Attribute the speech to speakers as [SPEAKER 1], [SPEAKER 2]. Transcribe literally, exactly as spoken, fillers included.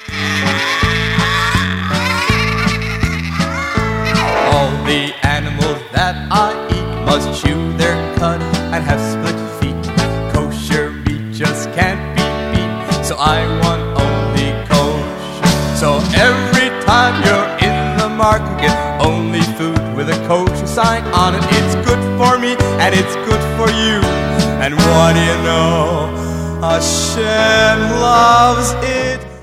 [SPEAKER 1] All the animals that I eat must chew their cud and have split feet. Kosher meat just can't be beat, so I want only kosher. So every time you're in the market, get only food with a kosher sign on it. It's good for me and it's good for you. And what do you know? Hashem loves it